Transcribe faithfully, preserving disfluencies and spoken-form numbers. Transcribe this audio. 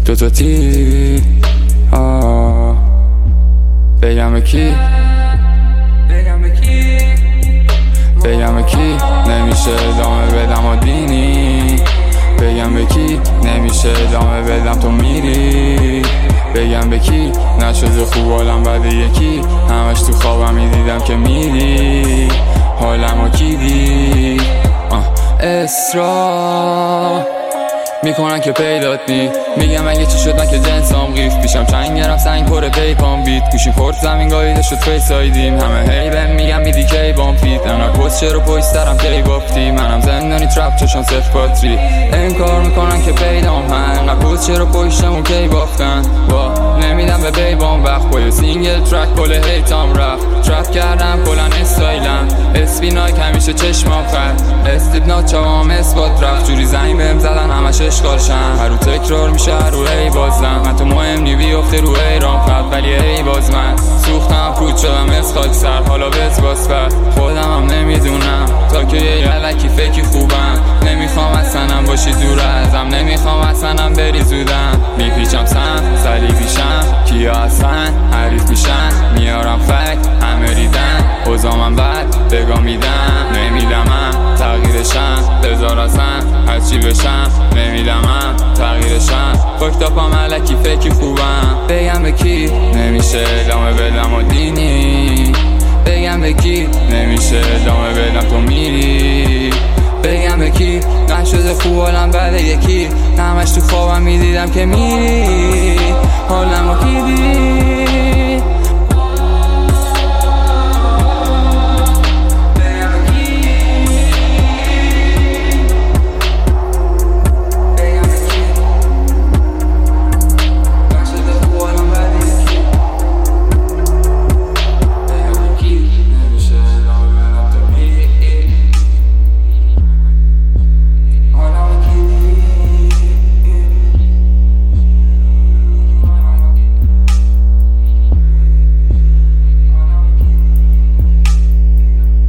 دو تا تی آه. بگم به کی بگم به کی بگم به کی نمیشه ادامه بدم و دینی بگم به کی نمیشه ادامه بدم تو میری بگم به کی نشده خوب حالم بعد یکی همش تو خوابم میدیدم که میری حالمو کی دی اصرار میکنن که پیدات نی میگم اگه چی شد من که جنسام قیف پیشم چند گرم سنگ پر پیپام بیت گوشیم خورد زمین گاییده شد فیس آیدیم همه هی بهم میگم میدی کی بام فیت انقدر پست چرا پشترم کی بافتی منم زندانی ترپ چشان صفر پاتری انکار میکنن که پیدام هم انقدر پست چرا پشتمون کی بافتن با نمیدم به بیبام وقت با یه سینگل ترک کل هیتام رفت ترپ کردم کلن استایلم اسپیناک همیشه چشمام خرد استیبنات چاوام اثبات رفت جوری زنگ بهم زدن همش اشکالشم هر رو تکرار میشه هر رو ای بازم حتی مهم نی بیفته رو ایران فرد ولی ای باز من سوختم پود شدم از خاک سر حالا بز باز فرد خودم هم نمیدونم تا که یه علکی فکی خوبم نمیخوام اصلا باشی دور ازم نمیخوام اصلا بری زودم میپیچم سم سلی پیشم کیا اصلا حریف میشن میارم فک همه ریدن اوزامم بد بگاه میدم نمیدمم تغییرشم بذار اصلا هرچی بشم نمیدمم تغییرشم فاکتاپم علکی فکی خوبم بگم به کی نمیشه ادامه بدم و دینی بگم به کی نمیشه ادامه بدم تو میری بگم به کی نشده خوب حالم بعد یکی همش تو خوابم میدیدم که میری حالمو کی دی